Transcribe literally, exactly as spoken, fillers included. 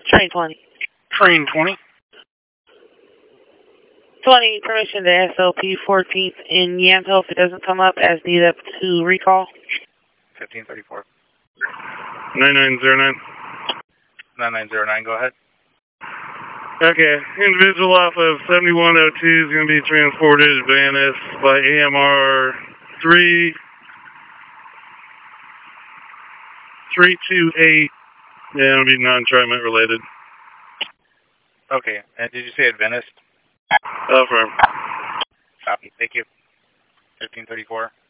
Train twenty. Train twenty. twenty, permission to S L P fourteenth in Yamhill. If it doesn't come up as needed up to recall. fifteen thirty-four. nine nine zero nine. nine nine zero nine, go ahead. Okay, individual off of seventy-one oh two is going to be transported to Venice by A M R three three two eight. Yeah, it'll be non-TriMet related. Okay, and did you say Adventist? Affirm. Copy, thank you. fifteen thirty-four.